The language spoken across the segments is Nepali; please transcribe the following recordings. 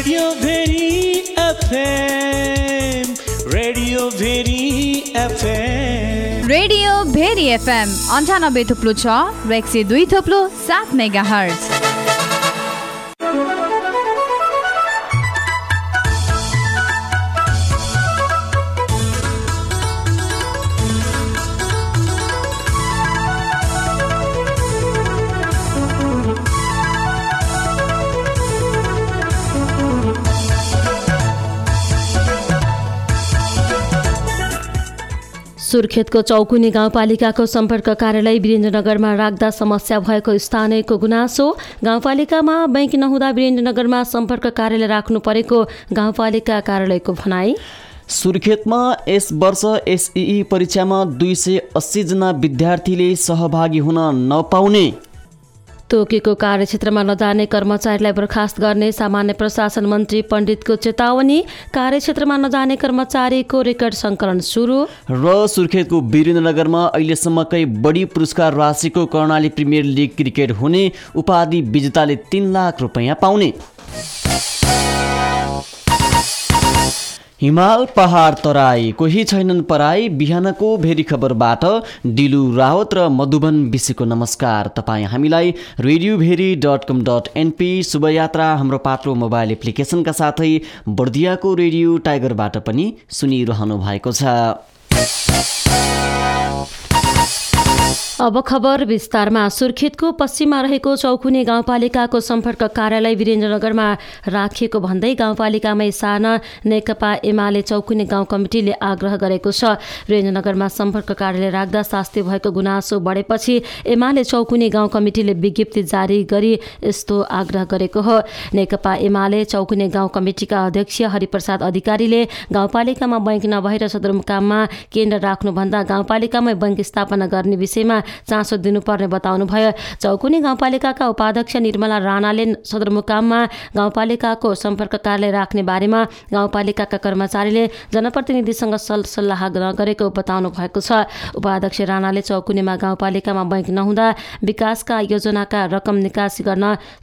Radio Bheri FM, radio Bheri FM, radio Bheri FM 98.6 र 102.7 मेगाहर्ज। सुर्खेतको चौकुनी गाउँपालिकाको सम्पर्क कार्यालय वीरेन्द्रनगरमा राख्दा समस्या भएको स्थानीयको गुनासो। गाउँपालिकामा बैंक नहुँदा वीरेन्द्रनगरमा सम्पर्क कार्यालय राख्नु परेको गाउँपालिका कार्यालयको भनाई। सुर्खेतमा यस वर्ष एसईई परीक्षामा 280 जना विद्यार्थीले सहभागी हुन नपाउने। तोकेको कार्यक्षेत्रमा नजाने कर्मचारीलाई बर्खास्त गर्ने सामान्य प्रशासन मन्त्री पण्डितको चेतावनी। कार्यक्षेत्रमा नजाने कर्मचारीको रेकर्ड सङ्कलन सुरु। र सुर्खेतको वीरेन्द्रनगरमा अहिलेसम्मकै बढी पुरस्कार राशिको कर्णाली प्रिमियर लिग क्रिकेट हुने। उपाधि विजेताले 3 लाख रुपैयाँ पाउने। हिमाल पहाड तराई कोही छैनन् पराई। बिहानको भेरी खबरबाट डिलु रावत र मधुबन विशीको नमस्कार। तपाईँ हामीलाई radioveri.com.np शुभयात्रा हाम्रो पात्रो मोबाइल एप्लिकेसनका साथै बर्दियाको रेडियो टाइगरबाट पनि सुनिरहनु भएको छ। अब खबर विस्तारमा। सुर्खेतको पश्चिममा रहेको चौकुने गाउँपालिकाको सम्पर्क कार्यालय वीरेन्द्रनगरमा राखिएको भन्दै गाउँपालिकामै सार्न नेकपा एमाले चौकुने गाउँ कमिटीले आग्रह गरेको छ। वीरेन्द्रनगरमा सम्पर्क कार्यालय राख्दा शास्ति भएको गुनासो बढेपछि एमाले चौकुने गाउँ कमिटीले विज्ञप्ति जारी गरी यस्तो आग्रह गरेको हो। नेकपा एमाले चौकुने गाउँ कमिटीका अध्यक्ष हरिप्रसाद अधिकारीले गाउँपालिकामा बैंक नभएर सदरमुकाममा केन्द्र राख्नुभन्दा गाउँपालिकामै बैंक स्थापना गर्ने विषयमा चासो दिनुपर्ने बताउनुभयो। चौकुनी गाउँपालिकाका उपाध्यक्ष निर्मला राणाले सदरमुकाममा गाउँपालिकाको सम्पर्क कार्यालय राख्ने बारेमा गाउँपालिकाका कर्मचारीले जनप्रतिनिधिसँग सल्लाह नगरेको बताउनु भएको छ। उपाध्यक्ष राणाले चौकुनीमा गाउँपालिकामा बैंक नहुँदा विकासका योजनाका रकम निकासी गर्न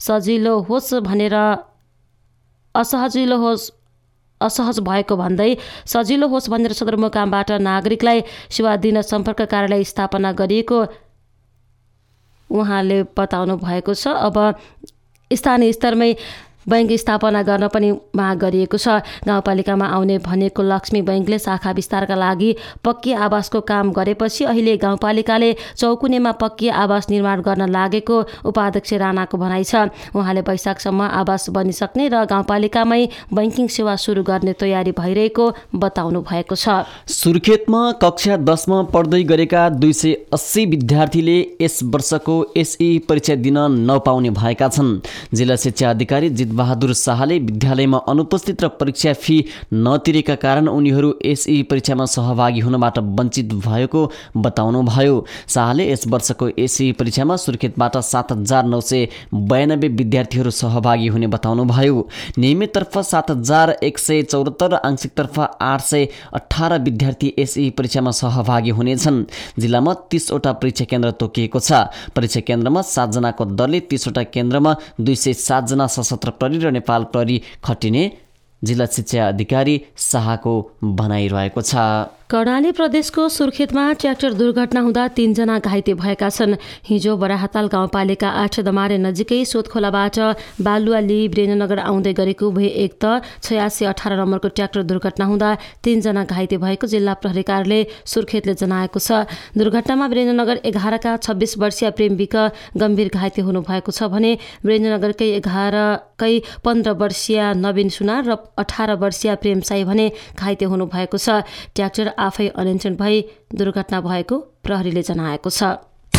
असहज भएको भन्दै सजिलो होस् भनेर सदरमुकामबाट नागरिकलाई सेवा दिन सम्पर्क कार्यालय स्थापना गरिएको उहाँले बताउनु भएको छ। अब स्थानीय स्तरमै बैंक स्थापना गर्न पनि माग गरिएको छ। गाउँपालिकामा आउने भनेको लक्ष्मी बैंकले शाखा विस्तारका लागि पक्की आवासको काम गरेपछि अहिले गाउँपालिकाले चौकुनेमा पक्की आवास निर्माण गर्न लागेको उपाध्यक्ष राणाको भनाइ छ। उहाँले वैशाखसम्म आवास बनिसक्ने र गाउँपालिकामै बैंकिङ सेवा सुरु गर्ने तयारी भइरहेको बताउनु भएको छ। सुर्खेतमा कक्षा 10 मा पढ्दै गरेका 280 विद्यार्थीले यस वर्षको एसईई परीक्षा दिन नपाउने भएका छन्। जिल्ला शिक्षा अधिकारी बहादुर शाहले विद्यालयमा अनुपस्थित र परीक्षा फी नतिरेका कारण उनीहरू एसई परीक्षामा सहभागी हुनबाट वञ्चित भएको बताउनुभयो। शाहले यस वर्षको एसई परीक्षामा सुर्खेतबाट 7,992 विद्यार्थीहरू सहभागी हुने बताउनुभयो। नियमिततर्फ 7,174 र आंशिकतर्फ 818 विद्यार्थी एसई परीक्षामा सहभागी हुनेछन्। जिल्लामा 30 वटा परीक्षा केन्द्र तोकिएको छ। परीक्षा केन्द्रमा 7 जनाको दरले 30 वटा केन्द्रमा 207 जना सशस्त्र प्रहरी र नेपाल प्रहरी खटिने जिल्ला शिक्षा अधिकारी शाहको भनाइरहेको छ। कर्णाली प्रदेशको सुर्खेतमा ट्र्याक्टर दुर्घटना हुँदा 3 जना घाइते भएका छन्। हिजो बडाहाताल गाउँपालिका 8 दमारे नजिकै सोधखोलाबाट बालुवा लिई वीरेन्द्रनगर आउँदै गरेको भए 1 त 8618 नम्बरको ट्र्याक्टर दुर्घटना हुँदा 3 जना घाइते भएको जिल्ला प्रहरी कार्यालय सुर्खेतले जनाएको छ। दुर्घटनामा वीरेन्द्रनगर 11 का 26 वर्षीय प्रेम विक गम्भीर घाइते हुनुभएको छ भने वीरेन्द्रनगरकै 11 15 वर्षीय नवीन सुनार र 18 वर्षीय प्रेम साई भने घाइते हुनुभएको छ। ट्र्याक्टर आफै अनियन्त्रण भई दुर्घटना भएको प्रहरीले जनाएको छ।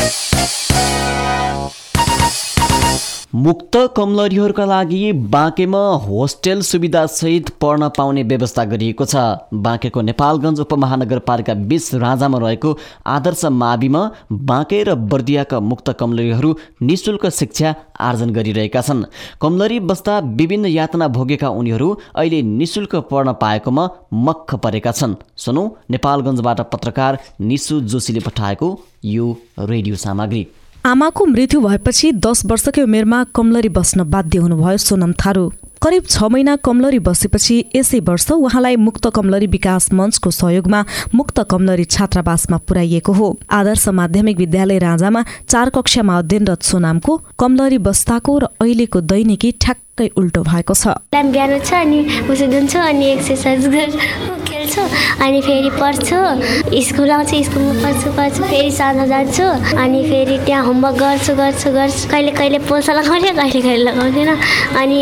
मुक्त कमलरीहरूका लागि बाँकेमा होस्टेल सुविधासहित पढ्न पाउने व्यवस्था गरिएको छ। बाँकेको नेपालगञ्ज उपमहानगरपालिका 20 राजामा रहेको आदर्श माविमा बाँके र बर्दियाका मुक्त कमलरीहरू निःशुल्क शिक्षा आर्जन गरिरहेका छन्। कमलरी बस्दा विभिन्न यातना भोगेका उनीहरू अहिले निःशुल्क पढ्न पाएकोमा मक्ख परेका छन्। सुनौ नेपालगञ्जबाट पत्रकार निशु जोशीले पठाएको यो रेडियो सामग्री। आमाको मृत्यु भएपछि 10 वर्षकै उमेरमा कमलरी बस्न बाध्य हुनुभयो सोनम थारू। करिब 6 महिना कमलरी बसेपछि यसै वर्ष उहाँलाई मुक्त कमलरी विकास मञ्चको सहयोगमा मुक्त कमलरी छात्रावासमा पुर्याइएको हो। आदर्श माध्यमिक विद्यालय राजामा 4 कक्षामा अध्ययनरत सोनामको कमलरी बस्दाको र अहिलेको दैनिकी ठ्याक्कै उल्टो भएको छ। बिहान उठ्छु अनि मुसु धुन्छु अनि एक्सर्साइज खेल्छु अनि फेरि पढ्छु, स्कुल आउँछु, स्कुलमा पढ्छु, फेरि साँझ जान्छु अनि फेरि त्यहाँ होमवर्क गर्छु। कहिले कहिले पोल्सा लगाउँथेँ, कहिले कहिले लगाउँथेन। अनि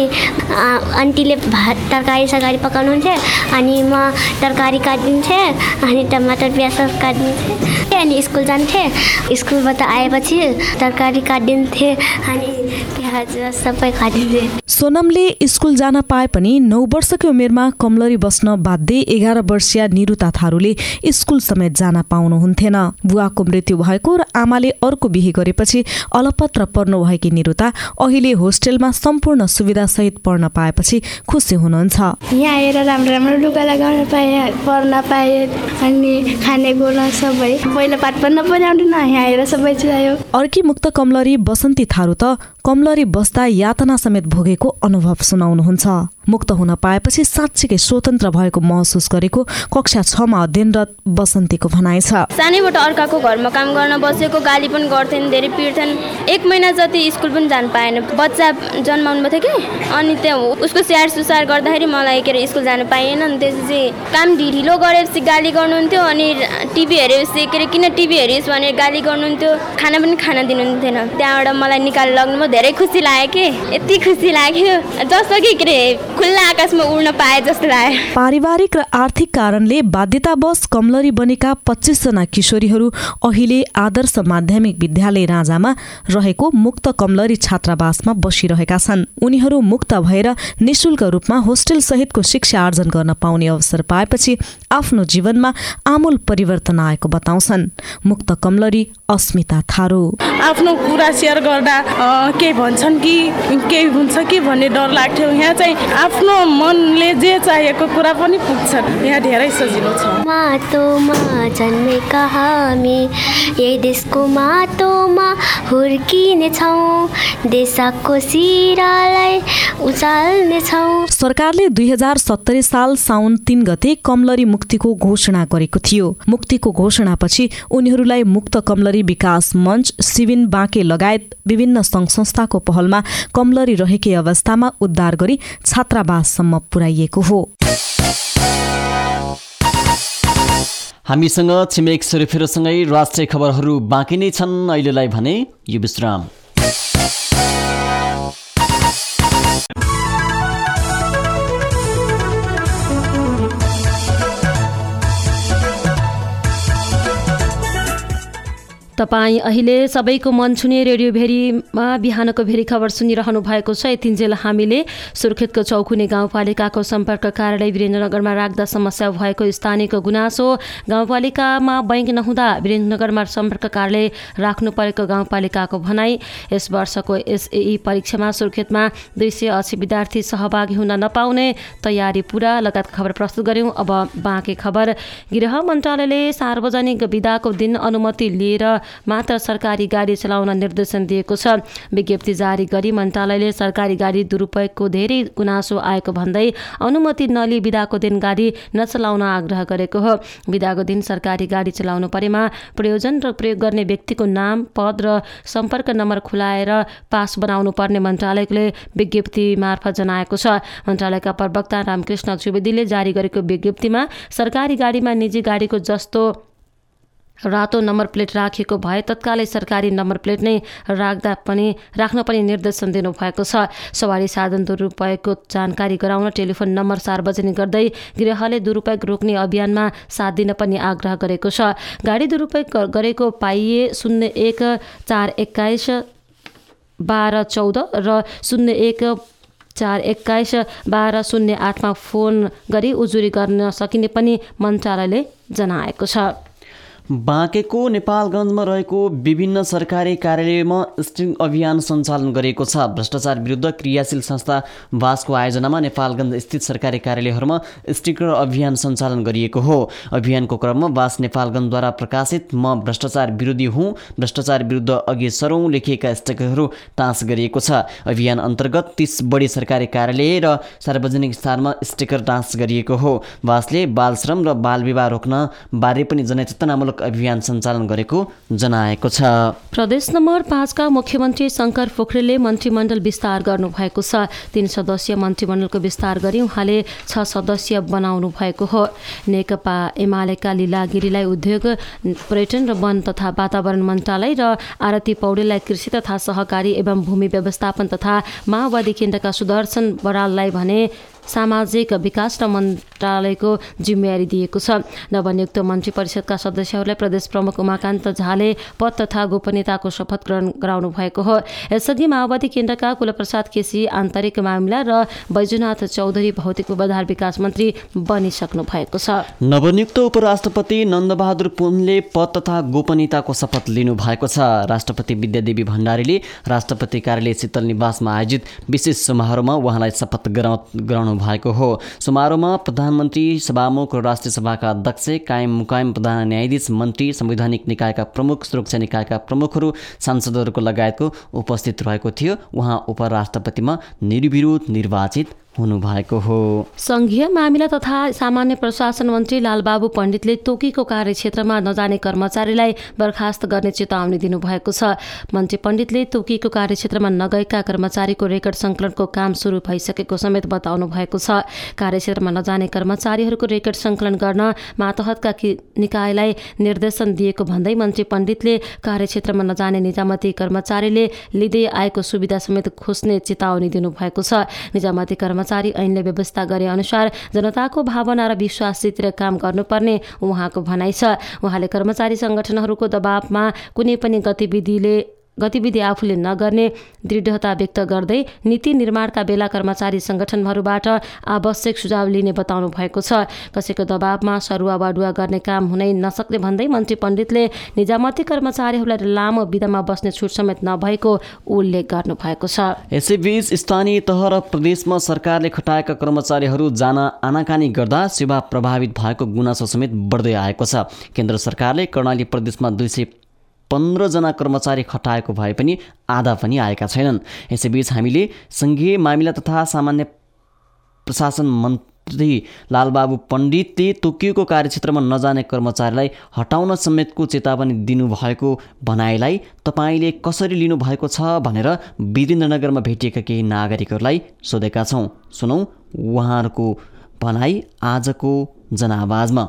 आन्टीले भात तरकारी सकारी पकाउनुहुन्थ्यो अनि म तरकारी काटिदिन्थेँ अनि टमाटर प्याज काटिदिन्थेँ अनि स्कुल जान्थेँ। स्कुलबाट आएपछि तरकारी काटिदिन्थेँ अनि प्याज सबै काटिदिन्थेँ। सोनमले स्कुल जान पाए पनि 9 वर्षकै उमेरमा कमलरी बस्न बाध्य 11 वर्षीय निरुता थारूले स्कुल समेत जान पाउनुहुन्थेन। बुवाको मृत्यु भएको र आमाले अर्को बिहे गरेपछि अलपत्र पर्नु भएकी निरुता अहिले होस्टेलमा सम्पूर्ण सुविधा सहित पढ्न पाएपछि खुसी हुनुहुन्छ। यहाँ आएर राम्रो लुगा लगाउन पाएँ, पढ्न पाएँ अनि खानेकुरा सबै। पहिला पाठ पढ्न पनि आउँदैन, यहाँ आएर सबै चिरायो। अर्की मुक्त कमलरी बसन्ती थारू त कमलरी बस्दा यातना समेत भोगेको अनुभव सुनाउनुहुन्छ। मुक्त हुन पाएपछि साँच्चीकै स्वतन्त्र भएको महसुस गरेको कक्षा 6 मा अध्ययनरत बसन्तीको भनाइ छ। सानैबाट अर्काको घरमा काम गर्न बसेको, गाली पनि गर्थेन, धेरै पिट्थेन। 1 महिना जति स्कुल पनि जान पाएन। बच्चा जन्माउनु भएको थियो कि अनि त्यहाँ उसको स्याहार सुसार गर्दाखेरि मलाई स्कुल जान पाइएन। अनि त्यसपछि काम ढिलो गरेपछि गाली गर्नुहुन्थ्यो अनि टिभी हेरेपछि किन टिभी हेरिस् भनेर गाली गर्नुहुन्थ्यो। खाना पनि खान दिनुहुन्थेन। त्यहाँबाट मलाई निकालेर लग्नुमा धेरै खुसी लाग्यो कि यति खुसी लाग्यो जस्तो कि खुल्ला आकाशमा उड्न पाए जस्तो लाग्यो। पारिवारिक र आर्थिक कारणले बाध्यतावश कमलरी बनेका 25 जना किशोरीहरू अहिले आदर्श माध्यमिक विद्यालय राजामा रहेको मुक्त कमलरी छात्रावासमा बसिरहेका छन्। उनीहरू मुक्त भएर निशुल्क रूपमा होस्टेल सहितको शिक्षा आर्जन गर्न पाउने अवसर पाएपछि आफ्नो जीवनमा आमूल परिवर्तन आएको बताउँछन् मुक्त कमलरी अस्मिता थारू। आफ्नो कुरा सेयर गर्दा के भन्छन् कि केही हुन्छ कि भन्ने डर लाग्थ्यो। यहाँ चाहिँ आफ्नो मनले जे चाहेको कुरा पनि पुग्छ। यहाँ धेरै सजिलो छ। माटोमा जन्मेका हामी यही देशको माटोमा हुर्किनेछौँ, देशको सिरालाई उचाल्नेछौँ। सरकारले 2070 साल साउन 3 गते कमलरी मुक्तिको घोषणा गरेको थियो। मुक्तिको घोषणापछि उनीहरूलाई मुक्त कमलरी विकास मञ्च, सिविन बाँके लगायत विभिन्न सङ्घ संस्थाको पहलमा कमलरी रहेकै अवस्थामा उद्धार गरी छात्रावाससम्म पुर्याइएको हो। हामीसँग छिमेक सुरेफेरोसँगै राष्ट्रिय खबरहरू बाँकी नै छन्। अहिलेलाई भने यो विश्राम। तपाईँ अहिले सबैको मन छुने रेडियो भेरीमा बिहानको भेरी खबर सुनिरहनु भएको छ। यतिन्जेल हामीले सुर्खेतको चौखुने गाउँपालिकाको सम्पर्क कार्यालय वीरेन्द्रनगरमा राख्दा समस्या भएको स्थानीयको गुनासो, गाउँपालिकामा बैंक नहुँदा वीरेन्द्रनगरमा सम्पर्क कार्यालय राख्नु परेको गाउँपालिकाको भनाई, यस वर्षको एसएई परीक्षामा सुर्खेतमा 280 विद्यार्थी सहभागी हुन नपाउने तयारी पूरा लगायत खबर प्रस्तुत गर्यौं। अब बाँकी खबर। गृह मन्त्रालयले सार्वजनिक बिदाको दिन अनुमति लिएर मात्र सरकारी गाडी चलाउन निर्देशन दिएको छ। विज्ञप्ति जारी गरी मन्त्रालयले सरकारी गाडी दुरुपयोगको धेरै गुनासो आएको भन्दै अनुमति नलिई बिदाको दिन गाडी नचलाउन आग्रह गरेको हो। बिदाको दिन सरकारी गाडी चलाउनु परेमा प्रयोजन र प्रयोग गर्ने व्यक्तिको नाम, पद र सम्पर्क नम्बर खुलाएर पास बनाउनु पर्ने मन्त्रालयले विज्ञप्ति मार्फत जनाएको छ। मन्त्रालयका प्रवक्ता रामकृष्ण त्रिवेदीले जारी गरेको विज्ञप्तिमा सरकारी गाडीमा निजी गाडीको जस्तो रातो नम्बर प्लेट राखिएको भए तत्कालै सरकारी नम्बर प्लेट नै राख्न पनि निर्देशन दिनुभएको छ। सवारी साधन दुरुपयोगको जानकारी गराउन टेलिफोन नम्बर सार्वजनिक गर्दै गृहले दुरुपयोग रोक्ने अभियानमा साथ दिन पनि आग्रह गरेको छ। गाडी दुरुपयोग गरेको पाइए 01 421 1214 र 01 421 1208 मा फोन गरी उजुरी गर्न सकिने पनि मन्त्रालयले जनाएको छ। बाँकेको नेपालगञ्जमा रहेको विभिन्न सरकारी कार्यालयमा स्टिङ अभियान सञ्चालन गरिएको छ। भ्रष्टाचार विरुद्ध क्रियाशील संस्था वासको आयोजनामा नेपालगञ्ज स्थित सरकारी कार्यालयहरूमा स्टिकर अभियान सञ्चालन गरिएको हो। अभियानको क्रममा वास नेपालगञ्जद्वारा प्रकाशित म भ्रष्टाचार विरोधी हुँ, भ्रष्टाचार विरुद्ध अघि सरौँ लेखिएका स्टिकरहरू टाँच गरिएको छ। अभियान अन्तर्गत 30 बढी सरकारी कार्यालय र सार्वजनिक स्थानमा स्टिकर टाँच गरिएको हो। वासले बाल श्रम र बाल विवाह रोक्न बारे पनि जनचेतनामूलक अभियान सञ्चालन गरेको जनाएको छ। प्रदेश नम्बर 5 का मुख्यमन्त्री शङ्कर पोखरेलले मन्त्रीमण्डल विस्तार गर्नुभएको छ। 3 सदस्यीय मन्त्रीमण्डलको विस्तार गरी उहाँले 6 सदस्य बनाउनु भएको हो। नेकपा एमालेका लीला गिरीलाई उद्योग, पर्यटन र वन तथा वातावरण मन्त्रालय र आरती पौडेललाई कृषि तथा सहकारी एवं भूमि व्यवस्थापन तथा माओवादी केन्द्रका सुदर्शन बराललाई भने सामाजिक विकास र मन्त्रालयको जिम्मेवारी दिएको छ। नवनियुक्त मन्त्री परिषदका सदस्यहरूलाई प्रदेश प्रमुख उमाकान्त झाले पद तथा गोपनीयताको शपथ ग्रहण गराउनु भएको हो। यसअघि माओवादी केन्द्रका कुलप्रसाद केसी आन्तरिक मामिला र बैजनाथ चौधरी भौतिक पूर्वाधार विकास मन्त्री बनिसक्नु भएको छ। नवनियुक्त उपराष्ट्रपति नन्दबहादुर पुनले पद तथा गोपनीयताको शपथ लिनु भएको छ। राष्ट्रपति विद्यादेवी भण्डारीले राष्ट्रपति कार्यालय शीतल निवासमा आयोजित विशेष समारोहमा उहाँलाई शपथ गराउनु भएको हो। समारोहमा प्रधानमन्त्री, सभामुख, राष्ट्रिय सभाका अध्यक्ष, कायम मुकायम प्रधान न्यायाधीश, मन्त्री, संवैधानिक निकायका प्रमुख, सुरक्षा निकायका प्रमुखहरू, सांसदहरूको लगायतको उपस्थित रहेको थियो। उहाँ उपराष्ट्रपतिमा निर्विरोध निर्वाचित हुनुभएको हो। संघीय मामिला तथा सामान्य प्रशासन मन्त्री लालबाबु पण्डितले तोकीको कार्यक्षेत्रमा नजाने कर्मचारीलाई बर्खास्त गर्ने चेतावनी दिनुभएको छ। मन्त्री पण्डितले तोकीको कार्यक्षेत्रमा नगएका कर्मचारीको रेकर्ड सङ्कलनको काम सुरु भइसकेको समेत बताउनु भएको छ। कार्यक्षेत्रमा नजाने कर्मचारीहरूको रेकर्ड सङ्कलन गर्न मातहतका निकायलाई निर्देशन दिएको भन्दै मन्त्री पण्डितले कार्यक्षेत्रमा नजाने निजामती कर्मचारीले लिँदै आएको सुविधा समेत खोज्ने चेतावनी दिनुभएको छ। निजामती कर्मचारी ऐनले व्यवस्था गरे अनुसार जनताको भावना र विश्वास जितेर काम गर्नुपर्ने उहाँको भनाइ छ। उहाँले कर्मचारी सङ्गठनहरूको दबावमा कुनै पनि गतिविधि आफूले नगर्ने दृढता व्यक्त गर्दै नीति निर्माणका बेला कर्मचारी सङ्गठनहरूबाट आवश्यक सुझाव लिने बताउनु भएको छ। कसैको दबावमा सरुवा वाडुवा गर्ने काम हुनै नसक्ने भन्दै मन्त्री पण्डितले निजामती कर्मचारीहरूलाई लामो बिदामा बस्ने छुट समेत नभएको उल्लेख गर्नु भएको छ। यसैबीच स्थानीय तह र प्रदेशमा सरकारले खटाएका कर्मचारीहरू जान आनाकानी गर्दा सेवा प्रभावित भएको गुनासो समेत बढ्दै आएको छ। केन्द्र सरकारले कर्णाली प्रदेशमा 215 जना कर्मचारी खटाएको भए पनि आधा पनि आएका छैनन्। यसैबीच हामीले सङ्घीय मामिला तथा सामान्य प्रशासन मन्त्री लालबाबु पण्डितले तोकिएको कार्यक्षेत्रमा नजाने कर्मचारीलाई हटाउन समेतको चेतावनी दिनुभएको भनाइलाई तपाईँले कसरी लिनुभएको छ भनेर वीरेन्द्रनगरमा भेटिएका केही नागरिकहरूलाई सोधेका छौँ। सुनौँ उहाँहरूको भनाइ आजको जनआवाजमा।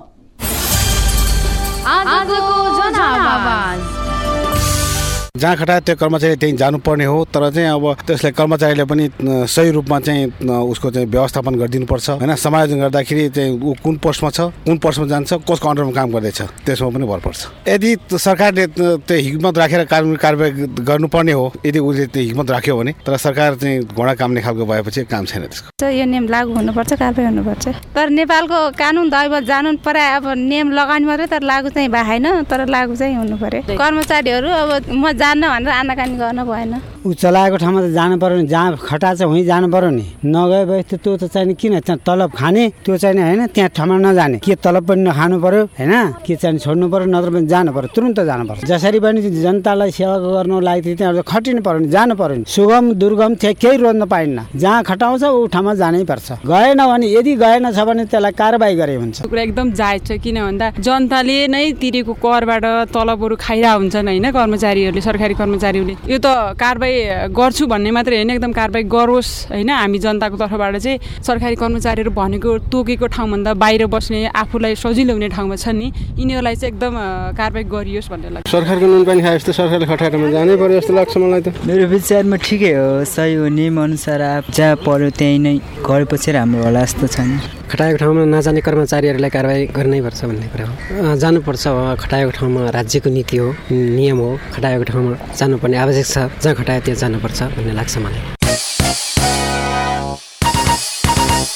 जहाँ खटाए त्यो कर्मचारी त्यहीँ जानुपर्ने हो, तर चाहिँ अब त्यसलाई कर्मचारीले पनि सही रूपमा चाहिँ उसको चाहिँ व्यवस्थापन गरिदिनुपर्छ होइन। समायोजन गर्दाखेरि चाहिँ ऊ कुन पोस्टमा छ, कुन पोस्टमा जान्छ, कसको अन्डरमा काम गर्दैछ त्यसमा पनि भर पर्छ। यदि सरकारले त्यो हिम्मत राखेर कानुनी कारबाही गर्नुपर्ने हो, यदि उसले त्यो हिम्मत राख्यो भने, तर सरकार चाहिँ घोडा काम्ने खालको भएपछि काम छैन त्यसको। यो नियम लागू हुनुपर्छ, कारबाही हुनुपर्छ। तर नेपालको कानुन दैवत जानु पर्यो। अब नियम लगाउनु पर्यो तर लागू चाहिँ भएन, तर लागू चाहिँ हुनु पर्यो। कर्मचारीहरू अब म जान्न भनेर आनाकानी गर्न भएन। ऊ चलाएको ठाउँमा त जानु पर्यो नि, जहाँ खटाछ उहीँ जानु पर्यो नि। नगएपछि त्यो त चाहिने किन तलब खाने त्यो चाहिने होइन, त्यहाँ ठाउँमा नजाने। के तलब पनि नखानु पर्यो होइन, के चाहिँ छोड्नु पर्यो, नत्र पनि जानु पर्यो, तुरुन्त जानु पर्छ। जसरी पनि जनतालाई सेवा गर्नु लागि त्यहाँ खटिनु पर्यो नि, जानु पर्यो नि। सुगम दुर्गम केही रोज्न पाइन्न, जहाँ खटाउँछ ऊ ठाउँमा जानै पर्छ। गएन भने, यदि गएन छ भने त्यसलाई कारबाही गरे हुन्छ। कुरा एकदम जायज छ, किन भन्दा जनताले नै तिरेको करबाट तलबहरू खाइरहेको हुन्छन् होइन कर्मचारीहरूले, सरकारी कर्मचारीहरूले। यो त कारबाही गर्छु भन्ने मात्रै होइन, एकदम कारबाही गरोस् होइन। हामी जनताको तर्फबाट चाहिँ सरकारी कर्मचारीहरू भनेको तोकेको ठाउँभन्दा बाहिर बस्ने, आफूलाई सजिलो हुने ठाउँमा छन् नि, यिनीहरूलाई चाहिँ एकदम कारबाही गरियोस् भन्ने लाग्छ। सरकारको नुन पानी खाए जस्तो सरकारले खटाएरमा जानै पर्यो जस्तो लाग्छ मलाई त। मेरो विचारमा ठिकै हो, सही हो। नियम अनुसार जहाँ पर्यो त्यहीँ नै गरेपछि राम्रो होला जस्तो छ नि। खटाएको ठाउँमा नजाने कर्मचारीहरूलाई कारबाही गर्नै पर्छ भन्ने कुरा हो। जानुपर्छ, खटाएको ठाउँमा राज्यको नीति हो, नियम हो। खटाएको ठाउँमा जानुपर्ने आवश्यक छ, जहाँ खटायो त्यहाँ जानुपर्छ भन्ने लाग्छ मलाई।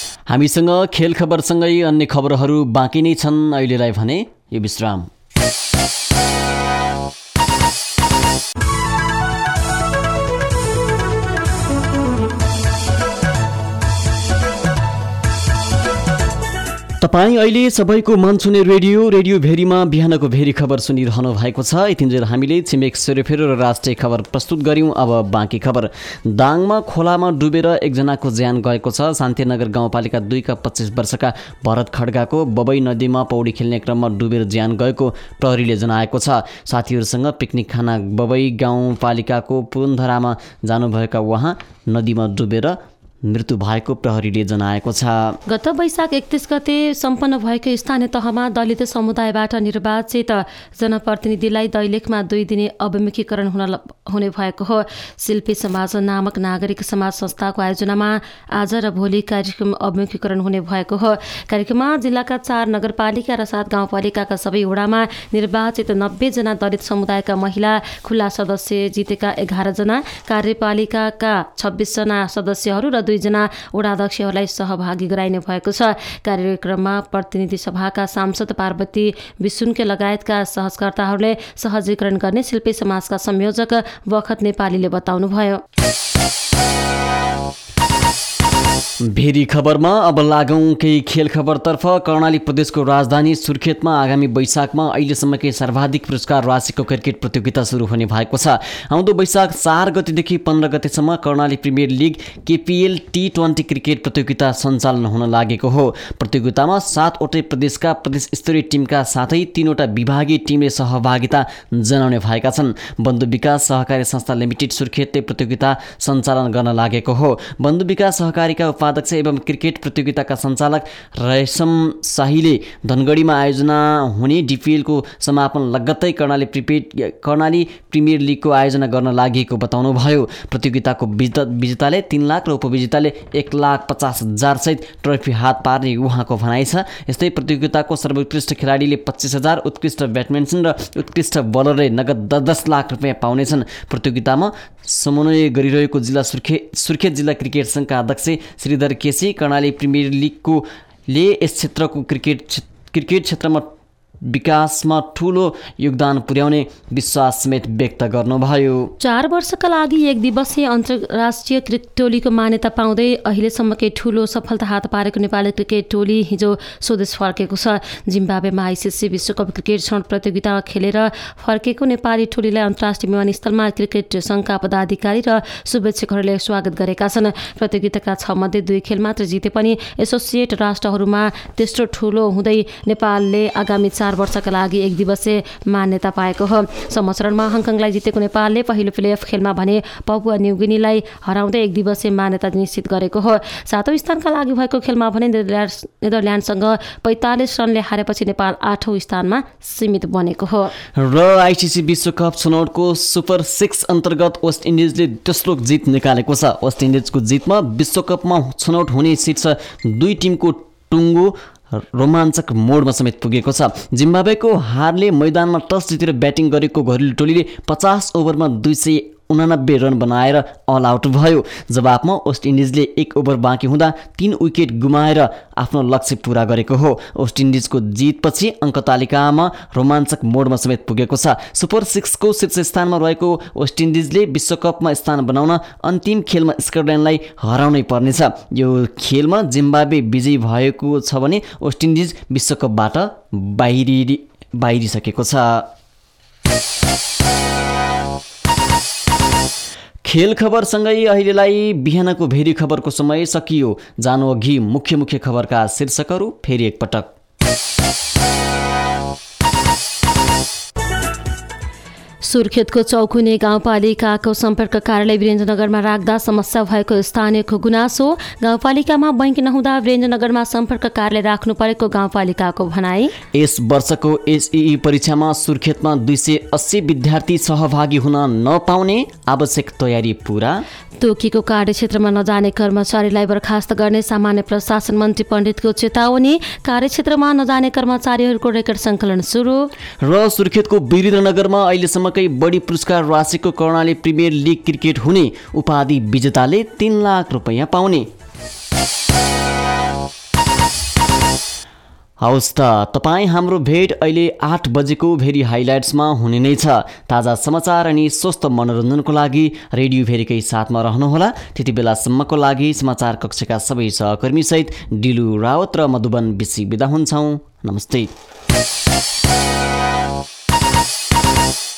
हामीसँग खेल खबरसँगै अन्य खबरहरू बाँकी नै छन्। अहिलेलाई भने यो विश्राम। तपाईँ अहिले सबैको मन छुने रेडियो भेरीमा बिहानको भेरी खबर सुनिरहनु भएको छ। यतिन्जेल हामीले छिमेक सेरोफेरो र राष्ट्रिय खबर प्रस्तुत गर्यौं। अब बाँकी खबर। दाङमा खोलामा डुबेर एकजनाको ज्यान गएको छ। शान्तिनगर गाउँपालिका 2 का 25 वर्षका भरत खड्गाको बबई नदीमा पौडी खेल्ने क्रममा डुबेर ज्यान गएको प्रहरीले जनाएको छ। साथीहरूसँग पिकनिक खाना बबई गाउँपालिकाको पुनधरामा जानुभएका उहाँ नदीमा डुबेर मृत्यु भएको प्रहरीले जनाएको छ। गत वैशाख 31 गते सम्पन्न भएको स्थानीय तहमा दलित समुदायबाट निर्वाचित जनप्रतिनिधिलाई दैलेखमा 2 दिने अभिमुखीकरण हुने भएको हो। शिल्पी समाज नामक नागरिक समाज संस्थाको आयोजनामा आज र भोलि कार्यक्रम अभिमुखीकरण हुने भएको हो। कार्यक्रममा जिल्लाका 4 नगरपालिका र 7 गाउँपालिकाका सबै वडामा निर्वाचित 90 जना दलित समुदायका महिला खुला सदस्य जितेका 11 जना, कार्यपालिकाका 26 जना सदस्यहरू र 2 जना वडाध्यक्षहरूलाई सहभागी गराइने भएको छ। कार्यक्रममा प्रतिनिधि सभाका सांसद पार्वती विसुन्के लगायतका सहजकर्ताहरूले सहजीकरण गर्ने शिल्पी समाजका संयोजक बखत नेपालीले बताउनुभयो। भेरी खबरमा अब लागौं केही खेल खबरतर्फ। कर्णाली प्रदेशको राजधानी सुर्खेतमा आगामी वैशाखमा अहिलेसम्मकै सर्वाधिक पुरस्कार राशिको क्रिकेट प्रतियोगिता सुरु हुने भएको छ। आउँदो वैशाख 4 गतेदेखि 15 गतेसम्म Karnali premier league KPL T20 cricket प्रतियोगिता सञ्चालन हुन लागेको हो। प्रतियोगितामा 7 वटै प्रदेशका प्रदेश स्तरीय टिमका साथै 3 वटा विभागीय टिमले सहभागिता जनाउने भएका छन्। बन्धु विकास सहकारी संस्था लिमिटेड सुर्खेतले प्रतियोगिता सञ्चालन गर्न लागेको हो। बन्धु विकास सहकारीका उपाध्यक्ष एवं क्रिकेट प्रतियोगिताका सञ्चालक रेशम शाहीले धनगढीमा आयोजना हुने DPL को समापन लगत्तै कर्णाली प्रिमियर लिगको आयोजना गर्न लागेको बताउनुभयो। प्रतियोगिताको विजेताले 3 लाख र उपविजेताले 1,50,000 सहित ट्रफी हात पार्ने उहाँको भनाइ छ। यस्तै प्रतियोगिताको सर्वोत्कृष्ट खेलाडीले 25,000, उत्कृष्ट ब्याटसम्यान र उत्कृष्ट बलरले नगद 10 लाख रुपियाँ पाउनेछन्। प्रतियोगितामा समन्वय गरिरहेको सुर्खेत जिल्ला क्रिकेट सङ्घका अध्यक्ष श्रीधर केसी कर्णाली प्रिमियर लिगले यस क्षेत्रको क्रिकेट क्षेत्रमा विकासमा ठूलो योगदान पुर्याउने विश्वास समेत व्यक्त गर्नुभयो। 4 वर्षका लागि 1 दिवसीय अन्तर्राष्ट्रिय क्रिकेट टोलीको मान्यता पाउँदै अहिलेसम्मकै ठूलो सफलता हात पारेको नेपाली क्रिकेट टोली हिजो स्वदेश फर्केको छ। जिम्बाब्वेमा ICC विश्वकप क्रिकेट छनौट प्रतियोगिता खेलेर फर्केको नेपाली टोलीलाई अन्तर्राष्ट्रिय विमानस्थलमा क्रिकेट सङ्घका पदाधिकारी र शुभेच्छकहरूले स्वागत गरेका छन्। प्रतियोगिताका 6 मध्ये 2 खेल मात्र जिते पनि एसोसिएट राष्ट्रहरूमा तेस्रो ठूलो हुँदै नेपालले आगामी 4 वर्षका लागि 1 दिवसीय मान्यता पाएको हो। समचरणमा हङकङलाई जितेको नेपालले पहिलो प्लेअफ खेलमा भने पपुवा न्युगिनीलाई हराउँदै 1 दिवसीय मान्यता निश्चित गरेको हो। 7औं स्थानका लागि भएको खेलमा भने नेदरल्यान्डसँग 45 रनले हारेपछि नेपाल 8औं स्थानमा सीमित बनेको हो। र ICC विश्वकप छनौटको सुपर 6 अन्तर्गत वेस्ट इन्डिजले तेस्रो जित निकालेको छ। वेस्ट इन्डिजको जितमा विश्वकपमा छनौट हुने शीर्ष 2 टिमको टुङ्गो रोमाञ्चक मोडमा समेत पुगेको छ। जिम्बाब्वेको हारले मैदानमा टस जितेर ब्याटिङ गरेको घरेलु टोलीले 50 ओभरमा 289 रन बनाएर अल आउट भयो। जवाबमा वेस्ट इन्डिजले 1 ओभर बाँकी हुँदा 3 विकेट गुमाएर आफ्नो लक्ष्य पूरा गरेको हो। वेस्ट इन्डिजको जितपछि अङ्क तालिकामा रोमाञ्चक मोडमा समेत पुगेको छ। सुपर 6 को शीर्ष स्थानमा रहेको वेस्ट इन्डिजले विश्वकपमा स्थान बनाउन अन्तिम खेलमा स्कटल्यान्डलाई हराउनै पर्नेछ। यो खेलमा जिम्बाब्वे विजयी भएको छ भने वेस्ट इन्डिज विश्वकपबाट बाहिरिसकेको छ। खेल खबरसँगै अहिलेलाई बिहानको भेरी खबरको समय सकियो। जानु अघि मुख्य खबरका शीर्षकहरू फेरि एकपटक। सुर्खेतको चौकुने गाउँपालिकाको सम्पर्क कार्यालय वीरेन्द्रनगरमा राख्दा समस्या भएको स्थानीयको गुनासो। गाउँपालिकामा बैंक नहुँदा वीरेन्द्रनगरमा सम्पर्क कार्यालय राख्नु परेको गाउँपालिकाको भनाई। यस वर्षको SEE परीक्षामा सुर्खेतमा 280 विद्यार्थी सहभागी हुन नपाउने आवश्यक तयारी पूरा। तोकीको कार्यक्षेत्रमा नजाने कर्मचारीलाई बर्खास्त गर्ने सामान्य प्रशासन मन्त्री पण्डितको चेतावनी। कार्यक्षेत्रमा नजाने कर्मचारीहरूको रेकर्ड सङ्कलन सुरु। र सुर्खेतको वीरेन्द्रनगरमा अहिलेसम्मकै बढी पुरस्कार राशिको कर्णाली प्रिमियर लिग क्रिकेट हुने उपाधि विजेताले 3 लाख रुपियाँ पाउने। हवस् त, तपाईँ हाम्रो भेट अहिले 8 बजेको भेरी हाइलाइट्समा हुने नै छ। ताजा समाचार अनि स्वस्थ मनोरञ्जनको लागि रेडियो भेरीकै साथमा रहनुहोला। त्यति बेलासम्मको लागि समाचार कक्षका सबै सहकर्मीसहित डिलु रावत र मधुबन बिसी बिदा हुन्छौँ। नमस्ते।